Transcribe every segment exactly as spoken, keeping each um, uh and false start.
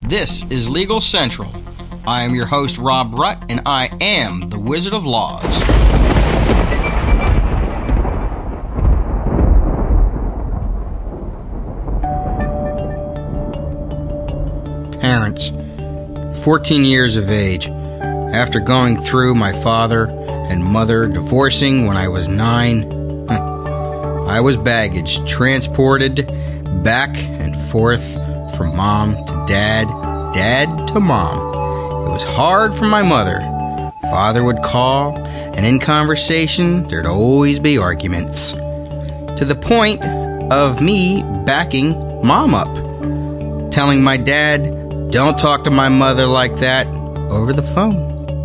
This is Legal Central. I am your host, Rob Rutt, and I am the Wizard of Laws. Parents, fourteen years of age. After going through my father and mother divorcing when I was nine, I was baggage transported back and forth from mom to dad, dad to mom. It was hard for my mother. Father would call, and in conversation, there'd always be arguments. To the point of me backing mom up, telling my dad, "Don't talk to my mother like that," over the phone.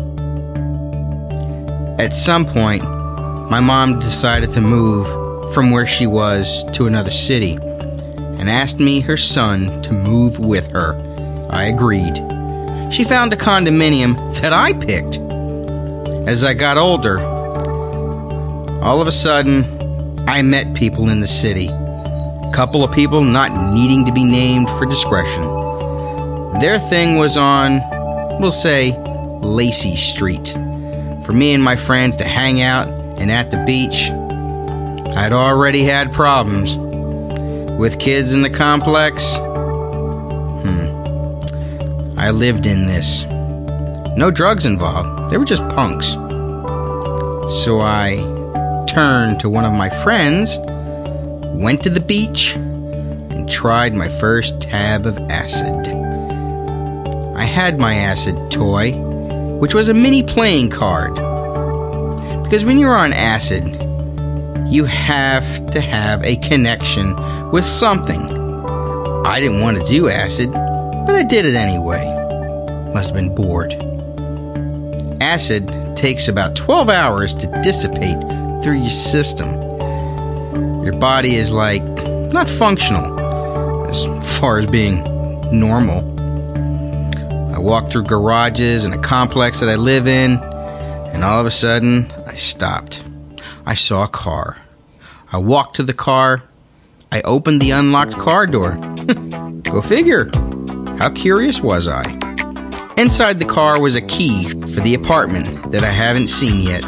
At some point, my mom decided to move from where she was to another city and asked me, her son, to move with her. I agreed. She found a condominium that I picked. As I got older, all of a sudden, I met people in the city. A couple of people not needing to be named for discretion. Their thing was on, we'll say, Lacey Street. For me and my friends to hang out and at the beach, I'd already had problems. With kids in the complex, hmm, I lived in this. No drugs involved. They were just punks. So I turned to one of my friends, went to the beach, and tried my first tab of acid. I had my acid toy, which was a mini playing card. Because when you're on acid, you have to have a connection with something. I didn't want to do acid, but I did it anyway. Must have been bored. Acid takes about twelve hours to dissipate through your system. Your body is like, not functional, as far as being normal. I walked through garages in a complex that I live in, and all of a sudden, I stopped. I saw a car. I walked to the car. I opened the unlocked car door. Go figure. How curious was I? Inside the car was a key for the apartment that I haven't seen yet.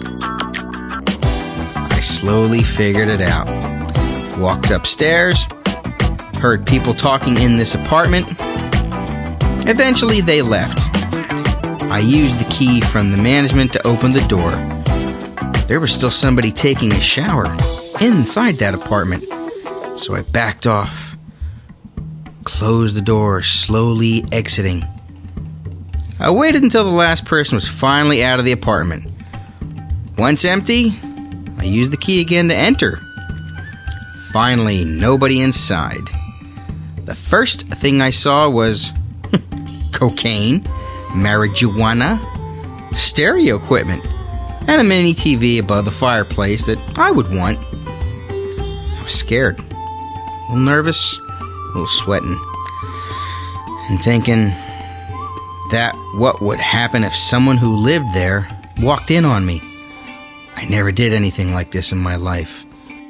I slowly figured it out. Walked upstairs. Heard people talking in this apartment. Eventually, they left. I used the key from the management to open the door. There was still somebody taking a shower inside that apartment. So I backed off, closed the door, slowly exiting. I waited until the last person was finally out of the apartment. Once empty, I used the key again to enter. Finally, nobody inside. The first thing I saw was cocaine, marijuana, stereo equipment, and a mini T V above the fireplace that I would want. I was scared, a little nervous, a little sweating, and thinking that what would happen if someone who lived there walked in on me. I never did anything like this in my life.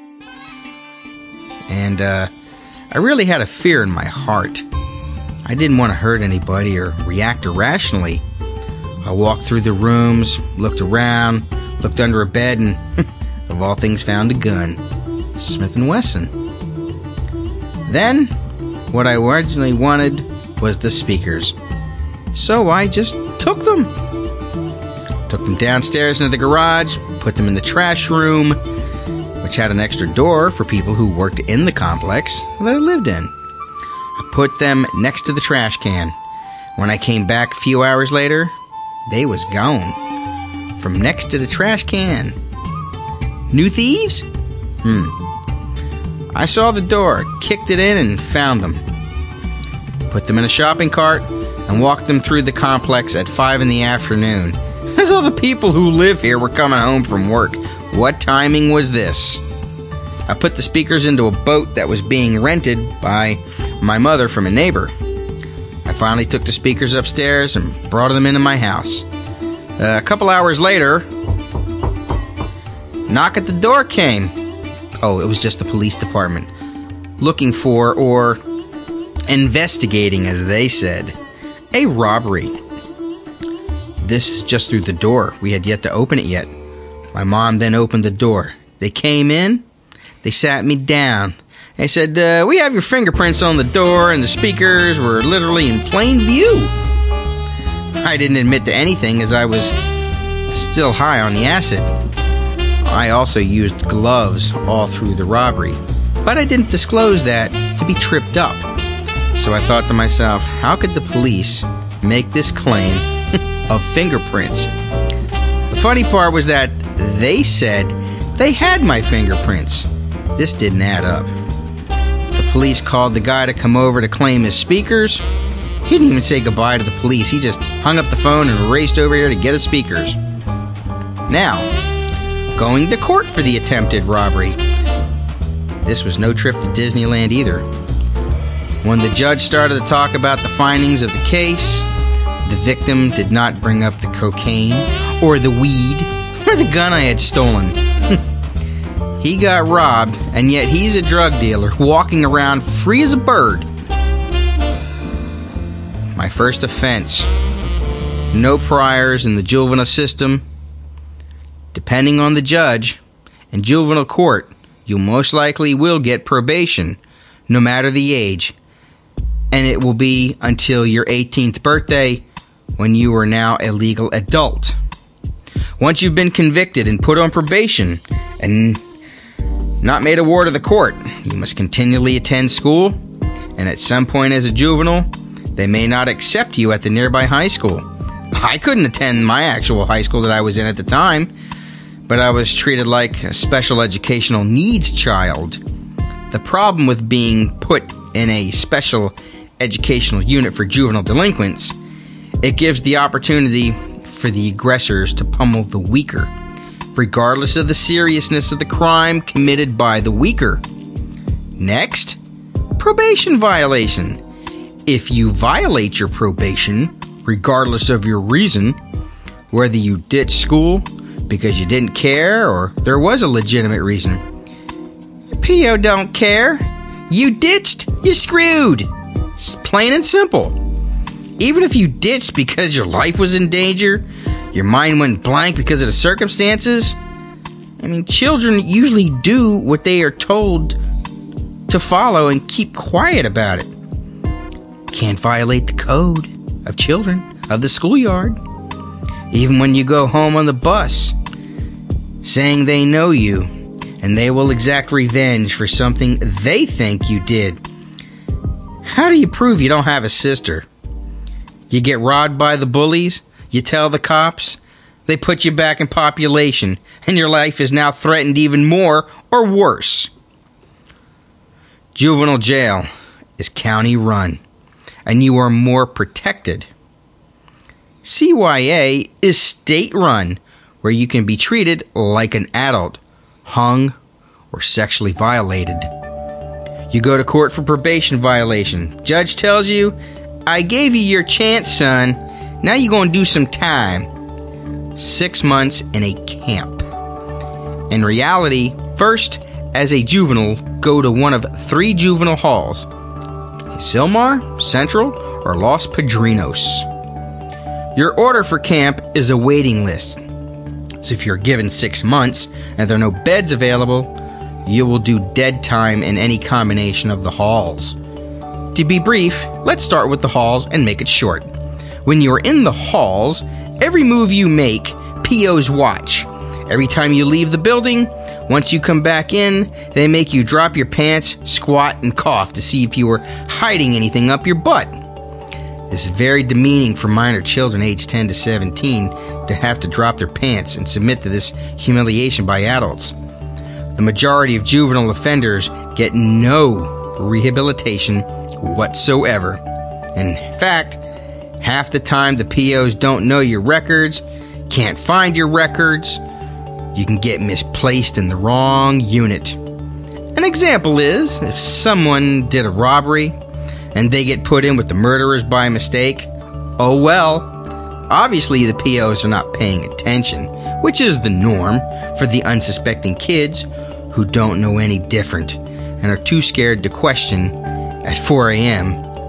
And uh, I really had a fear in my heart. I didn't want to hurt anybody or react irrationally. I walked through the rooms, looked around, looked under a bed, and of all things found a gun. Smith and Wesson. Then, what I originally wanted was the speakers. So I just took them. Took them downstairs into the garage, put them in the trash room, which had an extra door for people who worked in the complex that I lived in. I put them next to the trash can. When I came back a few hours later, they was gone. From next to the trash can. New thieves? Hmm. I saw the door, kicked it in, and found them. Put them in a shopping cart and walked them through the complex at five in the afternoon. As all the people who live here were coming home from work. What timing was this? I put the speakers into a boat that was being rented by my mother from a neighbor. I finally took the speakers upstairs and brought them into my house. Uh, a couple hours later, knock at the door came. Oh, it was just the police department. Looking for, or investigating, as they said, a robbery. This is just through the door. We had yet to open it yet. My mom then opened the door. They came in. They sat me down. They said, uh, we have your fingerprints on the door, and the speakers were literally in plain view. I didn't admit to anything as I was still high on the acid. I also used gloves all through the robbery, but I didn't disclose that to be tripped up. So I thought to myself, how could the police make this claim of fingerprints? The funny part was that they said they had my fingerprints. This didn't add up. The police called the guy to come over to claim his speakers. He didn't even say goodbye to the police. He just hung up the phone and raced over here to get his speakers. Now, going to court for the attempted robbery. This was no trip to Disneyland either. When the judge started to talk about the findings of the case, the victim did not bring up the cocaine or the weed or the gun I had stolen. He got robbed, and yet he's a drug dealer walking around free as a bird. My first offense. No priors in the juvenile system. Depending on the judge, in juvenile court, you most likely will get probation, no matter the age. And it will be until your eighteenth birthday, when you are now a legal adult. Once you've been convicted and put on probation, and not made a ward of the court, you must continually attend school, and at some point as a juvenile, they may not accept you at the nearby high school. I couldn't attend my actual high school that I was in at the time, but I was treated like a special educational needs child. The problem with being put in a special educational unit for juvenile delinquents, it gives the opportunity for the aggressors to pummel the weaker, regardless of the seriousness of the crime committed by the weaker. Next, probation violation. If you violate your probation, regardless of your reason, whether you ditched school because you didn't care or there was a legitimate reason, P O don't care. You ditched, you're screwed. It's plain and simple. Even if you ditched because your life was in danger, your mind went blank because of the circumstances, I mean, children usually do what they are told to follow and keep quiet about it. Can't violate the code of children, of the schoolyard. Even when you go home on the bus, saying they know you, and they will exact revenge for something they think you did. How do you prove you don't have a sister? You get robbed by the bullies, you tell the cops, they put you back in population, and your life is now threatened even more or worse. Juvenile jail is county run, and you are more protected. C Y A is state run, where you can be treated like an adult, hung, or sexually violated. You go to court for probation violation. Judge tells you, I gave you your chance, son. Now you're going to do some time. Six months in a camp. In reality, first, as a juvenile, go to one of three juvenile halls. Sylmar, Central, or Los Padrinos. Your order for camp is a waiting list. So if you're given six months and there are no beds available, you will do dead time in any combination of the halls. To be brief, let's start with the halls and make it short. When you're in the halls, every move you make, P Os watch. Every time you leave the building, once you come back in, they make you drop your pants, squat, and cough to see if you were hiding anything up your butt. It's very demeaning for minor children aged ten to seventeen to have to drop their pants and submit to this humiliation by adults. The majority of juvenile offenders get no rehabilitation whatsoever. In fact, half the time the P Os don't know your records, can't find your records. You can get misplaced in the wrong unit. An example is, if someone did a robbery and they get put in with the murderers by mistake, oh well. Obviously the P Os are not paying attention, which is the norm for the unsuspecting kids who don't know any different and are too scared to question at four a.m.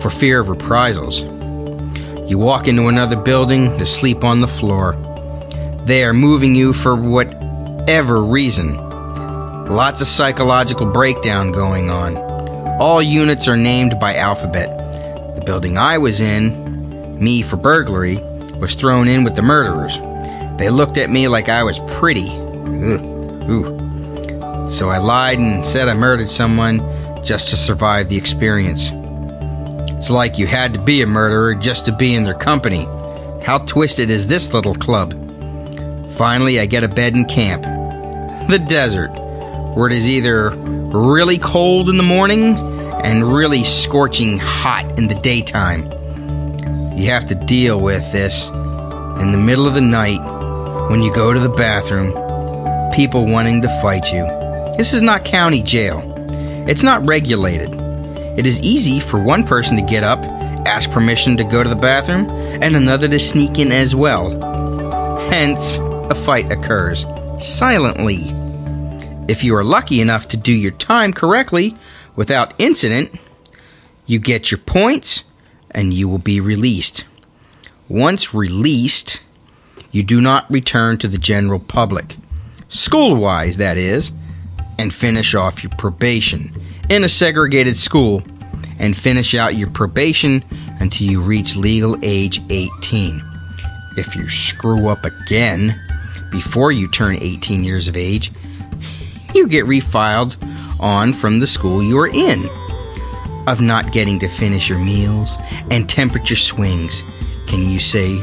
for fear of reprisals. You walk into another building to sleep on the floor. They are moving you for whatever reason. Lots of psychological breakdown going on. All units are named by alphabet. The building I was in, me for burglary, was thrown in with the murderers. They looked at me like I was pretty. Ugh. Ooh. So I lied and said I murdered someone just to survive the experience. It's like you had to be a murderer just to be in their company. How twisted is this little club? Finally, I get a bed in camp. The desert, where it is either really cold in the morning and really scorching hot in the daytime. You have to deal with this in the middle of the night when you go to the bathroom, people wanting to fight you. This is not county jail. It's not regulated. It is easy for one person to get up, ask permission to go to the bathroom, and another to sneak in as well. Hence, a fight occurs silently. If you are lucky enough to do your time correctly without incident, you get your points and you will be released. Once released, you do not return to the general public, school-wise that is, and finish off your probation in a segregated school and finish out your probation until you reach legal age eighteen. If you screw up again before you turn eighteen years of age, you get refiled on from the school you are in. Of not getting to finish your meals and temperature swings, can you say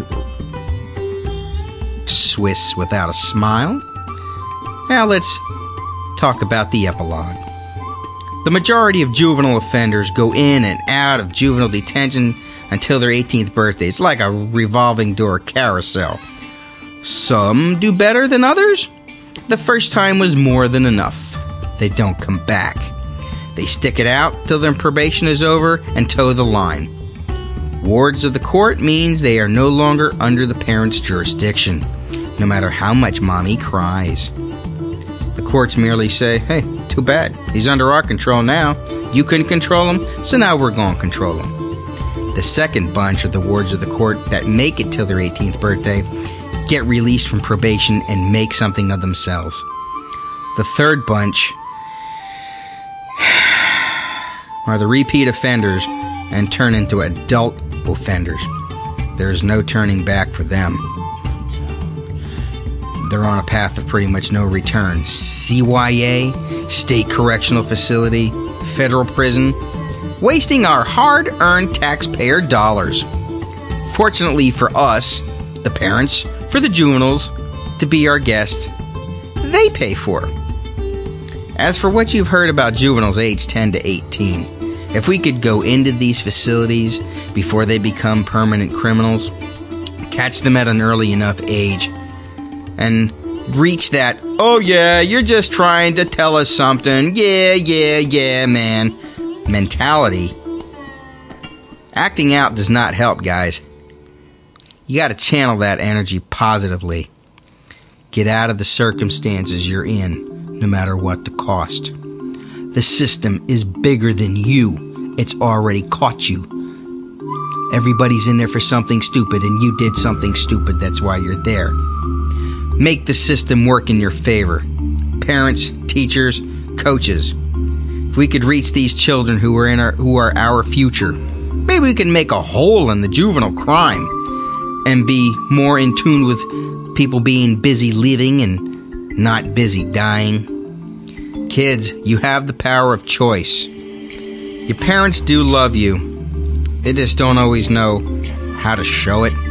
Swiss without a smile? Now let's talk about the epilogue. The majority of juvenile offenders go in and out of juvenile detention until their eighteenth birthday. It's like a revolving door carousel. Some do better than others. The first time was more than enough. They don't come back. They stick it out till their probation is over and toe the line. Wards of the court means they are no longer under the parent's jurisdiction, no matter how much mommy cries. The courts merely say, hey, too bad. He's under our control now. You couldn't control him, so now we're going to control him. The second bunch of the wards of the court that make it till their eighteenth birthday get released from probation and make something of themselves. The third bunch are the repeat offenders and turn into adult offenders. There is no turning back for them. They're on a path of pretty much no return. C Y A, state correctional facility, federal prison, wasting our hard-earned taxpayer dollars. Fortunately for us, the parents, for the juveniles to be our guests, they pay for. As for what you've heard about juveniles aged ten to eighteen, if we could go into these facilities before they become permanent criminals, catch them at an early enough age, and reach that, oh yeah, you're just trying to tell us something, yeah, yeah, yeah, man, mentality. Acting out does not help, guys. You gotta channel that energy positively. Get out of the circumstances you're in, no matter what the cost. The system is bigger than you. It's already caught you. Everybody's in there for something stupid, and you did something stupid. That's why you're there. Make the system work in your favor. Parents, teachers, coaches. If we could reach these children who are in our who are our future, maybe we can make a hole in the juvenile crime and be more in tune with people being busy living and not busy dying. Kids, you have the power of choice. Your parents do love you. They just don't always know how to show it.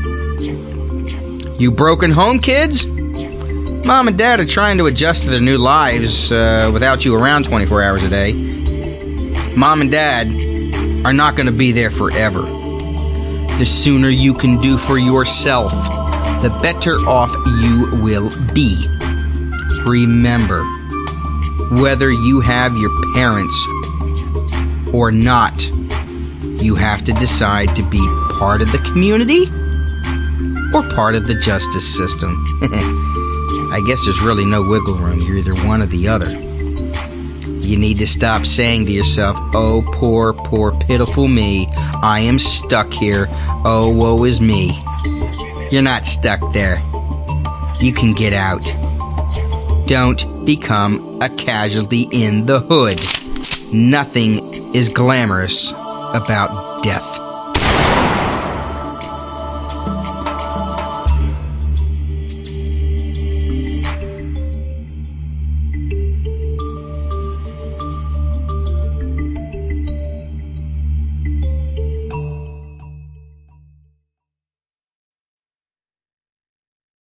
You broken home kids? Mom and Dad are trying to adjust to their new lives uh, without you around twenty-four hours a day. Mom and Dad are not going to be there forever. The sooner you can do for yourself, the better off you will be. Remember, whether you have your parents or not, you have to decide to be part of the community or part of the justice system. I guess there's really no wiggle room. You're either one or the other. You need to stop saying to yourself, oh, poor, poor, pitiful me. I am stuck here. Oh, woe is me. You're not stuck there. You can get out. Don't become a casualty in the hood. Nothing is glamorous about death.